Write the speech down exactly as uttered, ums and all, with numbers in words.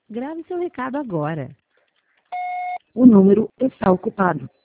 Grave seu recado agora. O número está ocupado.